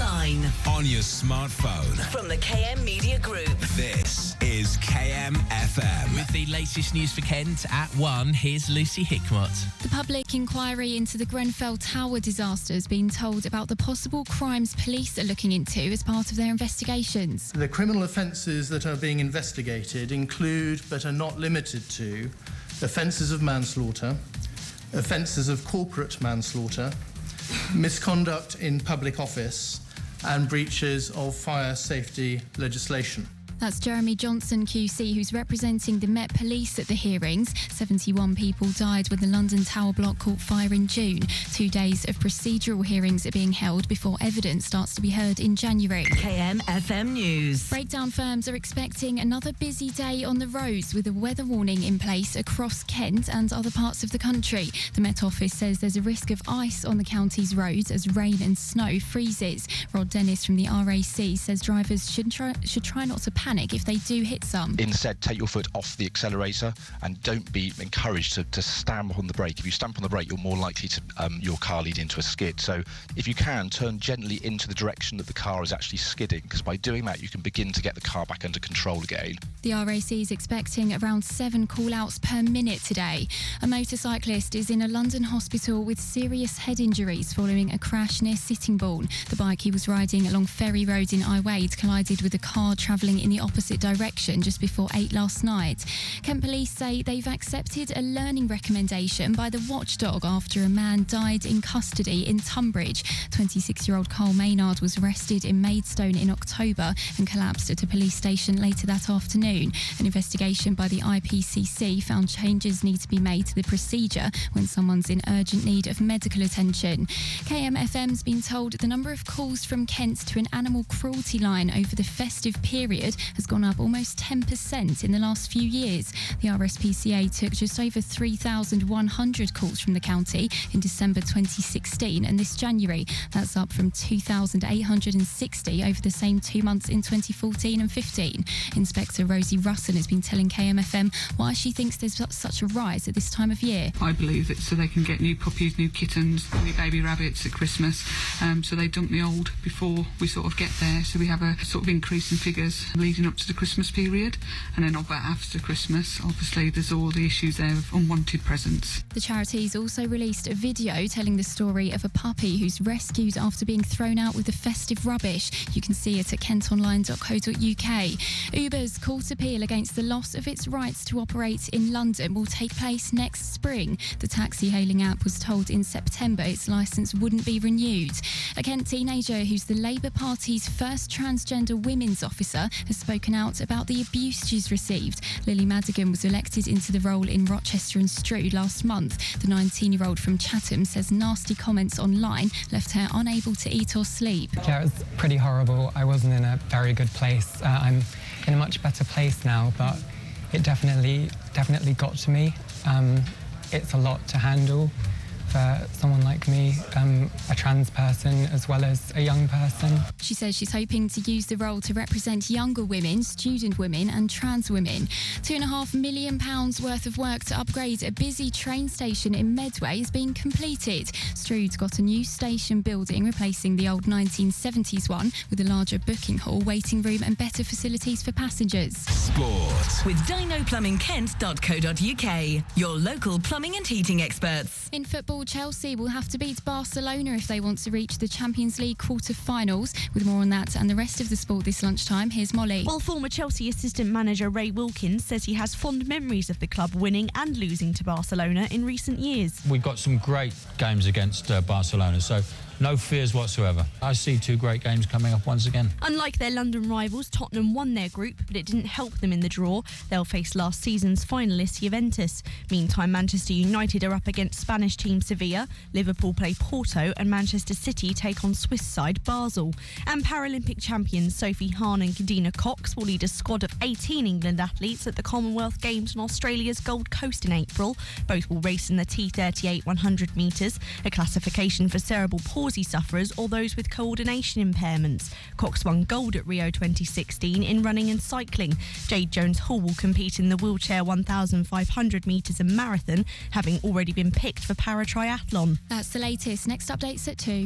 online, on your smartphone. from the KM Media Group. This is KM FM. With the latest news for Kent at 1, here's Lucy Hickmott. The public inquiry into the Grenfell Tower disaster has been told about the possible crimes police are looking into as part of their investigations. The criminal offences that are being investigated include, but are not limited to, offences of manslaughter, offences of corporate manslaughter, misconduct in public office, and breaches of fire safety legislation. That's Jeremy Johnson QC, who's representing the Met Police at the hearings. 71 people died when the London Tower block caught fire in June. 2 days of procedural hearings are being held before evidence starts to be heard in January. KM FM News. Breakdown firms are expecting another busy day on the roads with a weather warning in place across Kent and other parts of the country. The Met Office says there's a risk of ice on the county's roads as rain and snow freezes. Rod Dennis from the RAC says drivers should try not to panic if they do hit some. Instead, take your foot off the accelerator and don't be encouraged to stamp on the brake. If you stamp on the brake, you're more likely to your car lead into a skid. So if you can, turn gently into the direction that the car is actually skidding, because by doing that, you can begin to get the car back under control again. The RAC is expecting around 7 call-outs per minute today. A motorcyclist is in a London hospital with serious head injuries following a crash near Sittingbourne. The bike he was riding along Ferry Road in Iwade collided with a car travelling in the opposite direction just before 8 last night. Kent Police say they've accepted a learning recommendation by the watchdog after a man died in custody in Tunbridge. 26-year-old Carl Maynard was arrested in Maidstone in October and collapsed at a police station later that afternoon. An investigation by the IPCC found changes need to be made to the procedure when someone's in urgent need of medical attention. KMFM's been told the number of calls from Kent to an animal cruelty line over the festive period has gone up almost 10% in the last few years. The RSPCA took just over 3,100 calls from the county in December 2016, and this January that's up from 2,860 over the same 2 months in 2014 and 15. Inspector Rosie Russon has been telling KMFM why she thinks there's such a rise at this time of year. I believe it's so they can get new puppies, new kittens, new baby rabbits at Christmas, so they dump the old before we sort of get there, so we have a sort of increase in figures leading up to the Christmas period, and then after Christmas obviously there's all the issues there of unwanted presents. The charity's also released a video telling the story of a puppy who's rescued after being thrown out with the festive rubbish. You can see it at kentonline.co.uk. Uber's court appeal against the loss of its rights to operate in London will take place next spring. The taxi-hailing app was told in September its licence wouldn't be renewed. A Kent teenager who's the Labour Party's first transgender women's officer has spoken out about the abuse she's received. Lily Madigan was elected into the role in Rochester and Strood last month. The 19-year-old from Chatham says nasty comments online left her unable to eat or sleep. Yeah, it was pretty horrible. I wasn't in a very good place. I'm in a much better place now, but it definitely got to me. It's a lot to handle for someone like me, a trans person as well as a young person. She says she's hoping to use the role to represent younger women, student women and trans women. £2.5 million worth of work to upgrade a busy train station in Medway is being completed. Strood's got a new station building replacing the old 1970s one with a larger booking hall, waiting room and better facilities for passengers. Sport. With dinoplumbingkent.co.uk, your local plumbing and heating experts. In football, Chelsea will have to beat Barcelona if they want to reach the Champions League quarter-finals. With more on that and the rest of the sport this lunchtime, here's Molly. Well, former Chelsea assistant manager Ray Wilkins says he has fond memories of the club winning and losing to Barcelona in recent years. We've got some great games against Barcelona, so no fears whatsoever. I see 2 great games coming up once again. Unlike their London rivals, Tottenham won their group, but it didn't help them in the draw. They'll face last season's finalists Juventus. Meantime, Manchester United are up against Spanish team Sevilla, Liverpool play Porto, and Manchester City take on Swiss side Basel. And Paralympic champions Sophie Hahn and Kadina Cox will lead a squad of 18 England athletes at the Commonwealth Games on Australia's Gold Coast in April. Both will race in the T38 100 metres, a classification for cerebral palsy sufferers or those with coordination impairments. Cox won gold at Rio 2016 in running and cycling. Jade Jones-Hall will compete in the wheelchair 1,500 metres and marathon, having already been picked for para-triathlon. That's the latest. Next update's at 2.